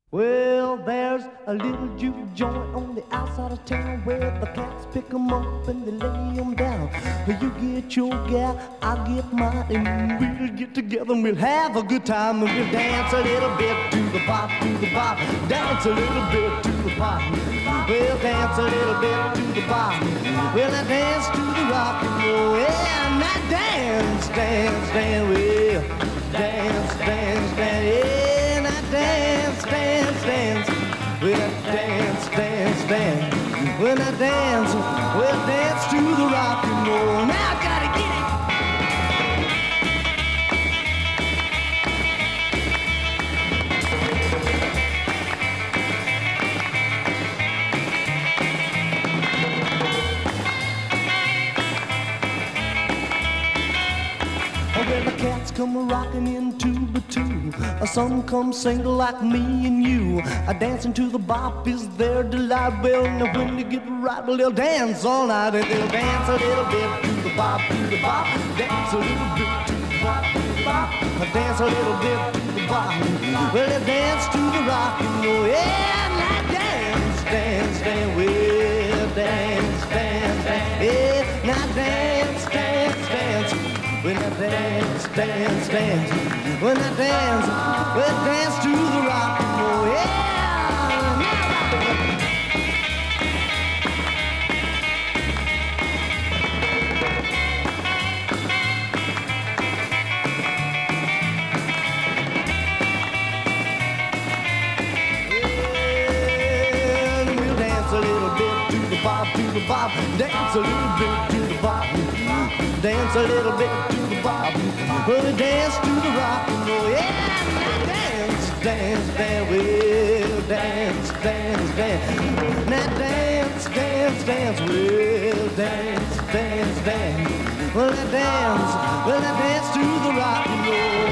Well, there's a little juke joint on the outside of town where the cats pick 'em up and they lay 'em down. You get your gal, I get mine, and we'll get together and we'll have a good time and we'll dance a little bit to the bop, dance a little bit to the bop. We'll dance a little bit to the bop. We'll dance to the rock and roll. Yeah, and that dance, dance, dance, we'll dance, dance, dance, yeah, that dance, dance, dance. We'll dance, dance, dance. When I dance, we'll dance to the rock and roll. Now I gotta get it. Well, the cats come rocking in two by two. Some come single like me and you. Dancing to the bop is their delight. Well, now when they get right, well, they'll dance all night. And they'll dance a little bit to the bop, dance a little bit to the bop, dance a little bit to the bop. Well, they dance to the rock and roll. Yeah, and that dance, dance, dance, well, dance, dance, dance. Yeah, now dance, dance, dance. When I dance, dance, dance. When I dance, we'll dance to the rock and roll. Yeah! And we'll dance a little bit to the bop, dance a little bit to the bop. Dance a little bit to the bop. We'll dance to the rock and roll. Yeah, dance, dance, dance. We'll dance, dance, dance. Now dance, dance, dance. We'll dance, dance, dance. We'll dance to the rock and roll.